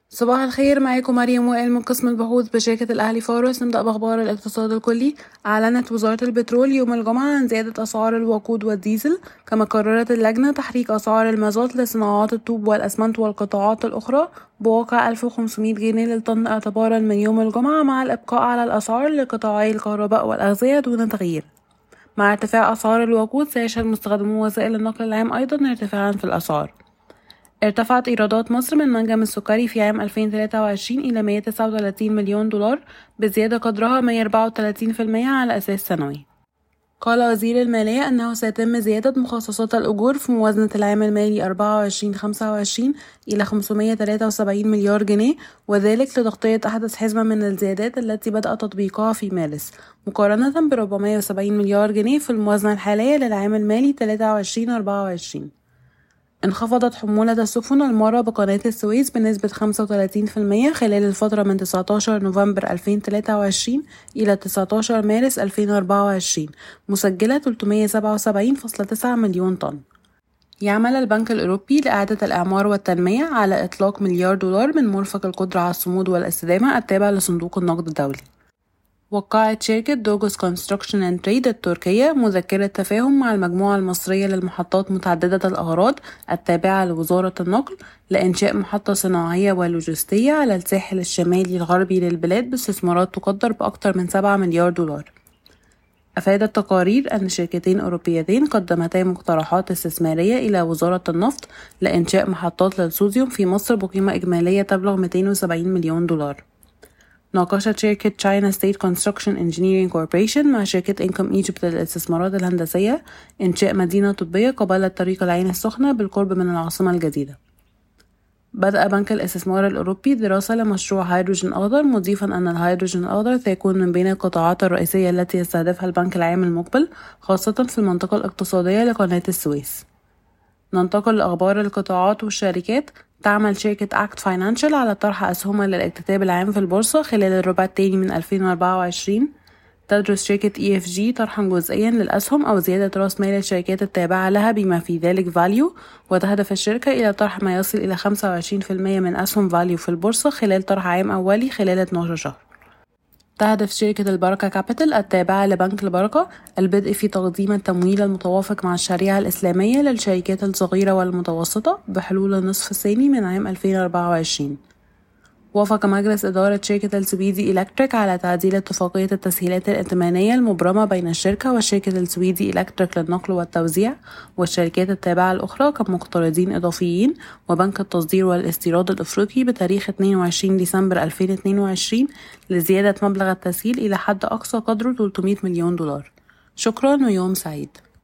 صباح الخير، معاكم مريم وائل من قسم البحوث بشركة الأهلي فارس. نبدأ بأخبار الاقتصاد الكلي. أعلنت وزارة البترول يوم الجمعة عن زيادة أسعار الوقود والديزل، كما قررت اللجنة تحريك أسعار المازوت لصناعات الطوب والأسمنت والقطاعات الأخرى بواقع 1500 جنيه للطن اعتبارا من يوم الجمعة، مع الإبقاء على الأسعار لقطاعي الكهرباء والأغذية دون تغيير. مع ارتفاع أسعار الوقود، سيشهد مستخدمو وسائل النقل العام أيضا ارتفاعا في الأسعار. ارتفعت إيرادات مصر من منجم السكري في عام 2023 إلى 139 مليون دولار، بزيادة قدرها 134% على أساس سنوي. قال وزير المالية أنه سيتم زيادة مخصصات الأجور في موازنة العام المالي 24-25 إلى 573 مليار جنيه، وذلك لتغطية أحدث حزمة من الزيادات التي بدأ تطبيقها في مارس، مقارنة ب 470 مليار جنيه في الموازنة الحالية للعام المالي 23-24. انخفضت حمولة السفن المارة بقناة السويس بنسبة 35% خلال الفترة من 19 نوفمبر 2023 إلى 19 مارس 2024، مسجلة 377.9 مليون طن. يعمل البنك الأوروبي لإعادة الإعمار والتنمية على إطلاق مليار دولار من مرفق القدرة على الصمود والاستدامة التابع لصندوق النقد الدولي. وقعت شركة دوغوس كونستراكشن اند تريد التركية مذكرة تفاهم مع المجموعة المصرية للمحطات متعددة الأغراض التابعة لوزارة النقل لإنشاء محطة صناعية ولوجستية على الساحل الشمالي الغربي للبلاد باستثمارات تقدر بأكثر من 7 مليار دولار. أفادت تقارير أن شركتين أوروبيتين قدمتا مقترحات استثمارية إلى وزارة النفط لإنشاء محطات للصوديوم في مصر بقيمة إجمالية تبلغ 270 مليون دولار. ناقشت شركة China State Construction Engineering Corporation مع شركة Income Egypt للاستثمارات الهندسية إنشاء مدينة طبية قبالة طريق العين السخنة بالقرب من العاصمة الجديدة. بدأ بنك الاستثمار الأوروبي دراسة لمشروع هيدروجين أخضر، مضيفا أن الهيدروجين الأخضر سيكون من بين القطاعات الرئيسية التي يستهدفها البنك العام المقبل، خاصة في المنطقة الاقتصادية لقناة السويس. ننتقل لأخبار القطاعات والشركات. تعمل شركة أكت فاينانشال على طرح أسهمها للاكتتاب العام في البورصة خلال الربع الثاني من 2024. تدرس شركة EFG طرحا جزئيا للأسهم أو زيادة رأس مال الشركات التابعة لها بما في ذلك فاليو، وتهدف الشركة إلى طرح ما يصل إلى 25% من أسهم فاليو في البورصة خلال طرح عام أولي خلال 12 شهر. تهدف شركة البركة كابيتال التابعة لبنك البركة البدء في تقديم التمويل المتوافق مع الشريعة الإسلامية للشركات الصغيرة والمتوسطة بحلول النصف الثاني من عام 2024. وافق مجلس إدارة شركة السويدي إلكتريك على تعديل اتفاقية التسهيلات الائتمانية المبرمة بين الشركة وشركة السويدي إلكتريك للنقل والتوزيع والشركات التابعة الأخرى كمقترضين إضافيين وبنك التصدير والاستيراد الأفريقي بتاريخ 22 ديسمبر 2022 لزيادة مبلغ التسهيل إلى حد أقصى قدره 300 مليون دولار. شكرا ويوم سعيد.